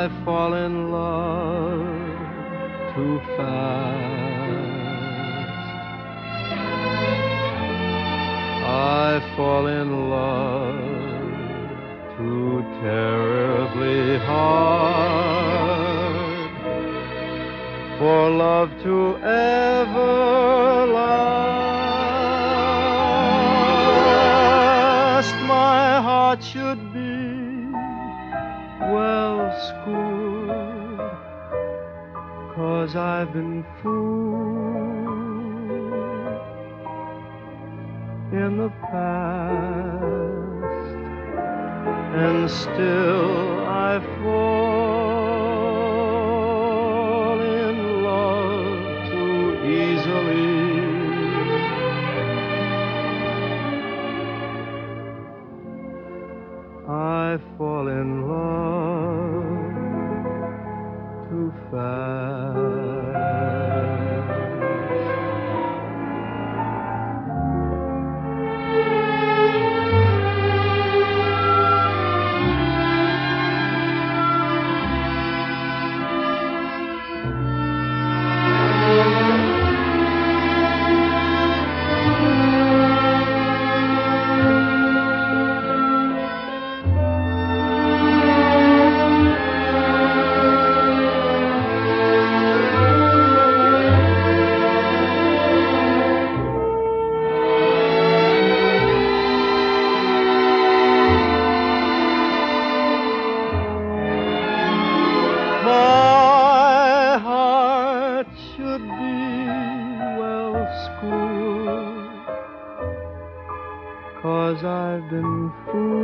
I fall in love too fast. I fall in love too terribly hard for love to ever last. My heart should be well schooled, 'cause I've been fooled in the past, and still I fall in love too easily. I fall in love too fast. My heart should be well schooled, 'cause I've been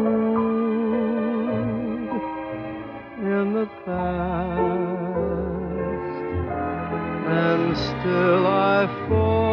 fooled in the past, and still I fall